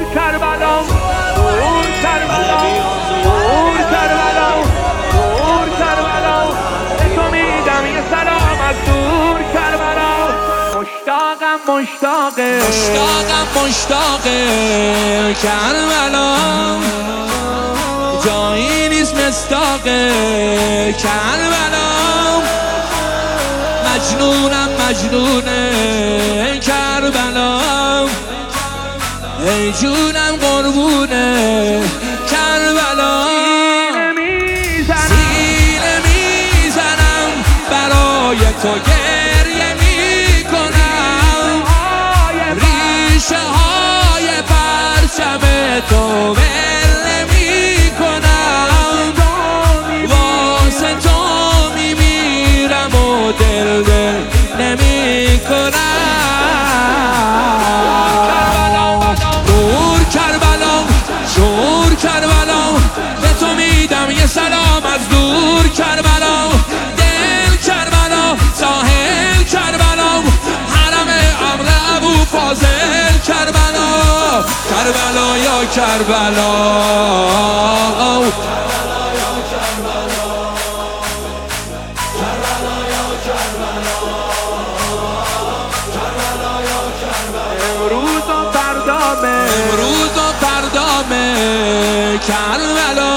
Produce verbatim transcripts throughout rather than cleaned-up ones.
کربلا دور کربلا دور کربلا دور کربلا به تو میدم یه سلام از دور کربلا مشتاقم مشتاقه مشتاقم مشتاقه کربلا جایی نیست مصداقه کربلا مجنونم مجنونه کربلا ای جونم قربونه کربلا سینه میزنم برای تو گریه میکنم ریشه های پرچم تو ول نمیکنم واسه تو میمیرم و دل دل نمیکنم یه سلام از دور کربلا دل کربلا ساحل کربلا حرم امر ابو فاضل کربلا کربلا یا کربلا امروز و فردامه امروز و فردامه کربلا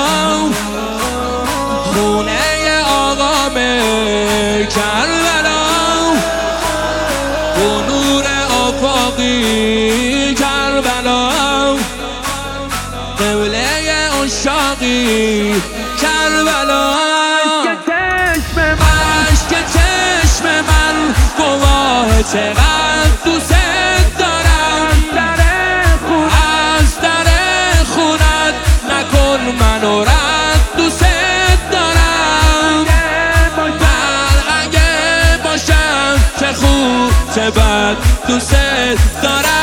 خونه آقامه کربلا و نور آفاقی کربلا قبله عشاقی کربلا عشق چشم من گواه چقدر دوست دارم از در خونت نکن منو رد دوست دارم من اگه باشم چه خوب چه بد دوست دارم